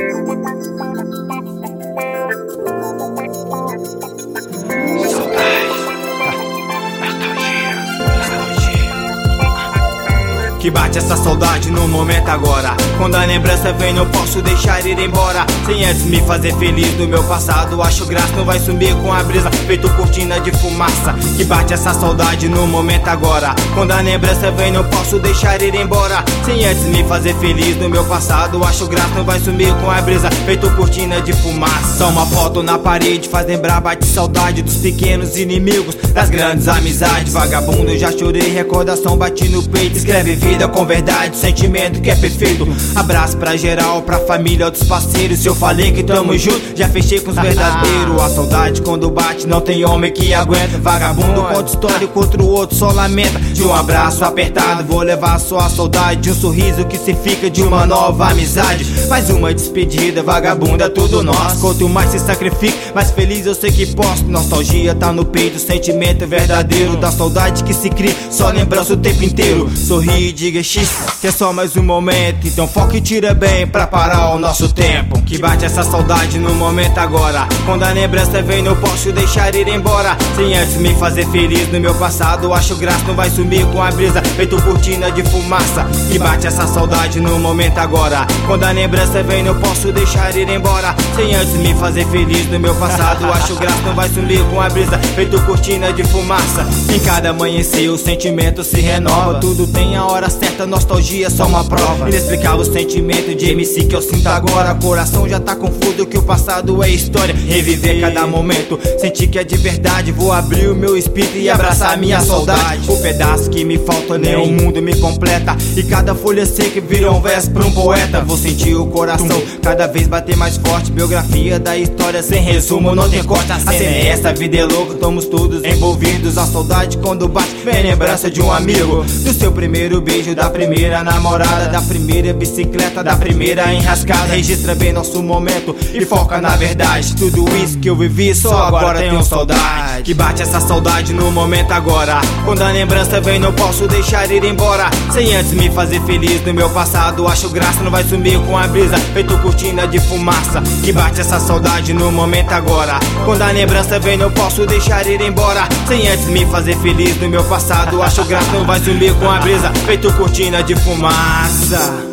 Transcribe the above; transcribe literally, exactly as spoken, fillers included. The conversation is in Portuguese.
Que bate essa saudade no momento agora. Quando a lembrança vem não posso deixar ir embora, sem antes me fazer feliz do meu passado. Acho graça não vai sumir com a brisa, feito cortina de fumaça. Que bate essa saudade no momento agora. Quando a lembrança vem não posso deixar ir embora, sem antes me fazer feliz do meu passado. Acho graça não vai sumir com a brisa, feito cortina de fumaça. Só uma foto na parede faz lembrar, bate saudade dos pequenos inimigos, das grandes amizades. Vagabundo, já chorei, recordação bate no peito. Escreve vida com verdade, sentimento que é perfeito. Abraço pra geral, pra família, outros parceiros. Se eu falei que tamo junto, já fechei com os verdadeiros. A saudade quando bate, não tem homem que aguenta. Vagabundo conta história contra o outro, só lamenta. De um abraço apertado, vou levar só a saudade. De um sorriso que se fica, de uma nova amizade. Mais uma despedida, vagabundo é tudo nosso. Quanto mais se sacrifica, mais feliz eu sei que posso. Nostalgia tá no peito, sentimento verdadeiro. Da saudade que se cria, só lembrança o tempo inteiro. Sorri e diga X, que é só mais um momento. Então foca e tira bem pra parar o nosso tempo. Que bate essa saudade no momento agora. Quando a lembrança vem não posso deixar ir embora, sem antes me fazer feliz no meu passado. Acho graça não vai sumir com a brisa, feito cortina de fumaça. Que bate essa saudade no momento agora. Quando a lembrança vem não posso deixar ir embora, sem antes me fazer feliz no meu passado. Acho graça não vai sumir com a brisa, feito cortina de fumaça. Em cada amanhecer o sentimento se renova. Tudo tem a hora certa, nostalgia é só uma prova. Inexplicável o sentimento de M C que eu sinto agora. Coração já tá confuso que o passado é história. Reviver cada momento, sentir que é de verdade. Vou abrir o meu espírito e abraçar minha saudade. O pedaço que me falta nem o mundo me completa, e cada folha seca vira um verso pra um poeta. Vou sentir o coração cada vez bater mais forte. Biografia da história sem resumo, não tem corte. A cena é essa, a vida é louca, estamos todos envolvidos. A saudade quando bate, vem lembrança de um amigo. Do seu primeiro beijo, da primeira namorada, da primeira bicicleta, da primeira enrascada. Registra bem nosso momento e foca na verdade. Tudo isso que eu vivi, só agora tenho saudade. Que bate essa saudade no momento agora. Quando a lembrança vem não posso deixar ir embora, sem antes me fazer feliz no meu passado. Acho graça não vai sumir com a brisa, feito cortina de fumaça. Que bate essa saudade no momento agora. Quando a lembrança vem não posso deixar ir embora, sem antes me fazer feliz no meu passado. Acho graça não vai sumir com a brisa, feito cortina de fumaça.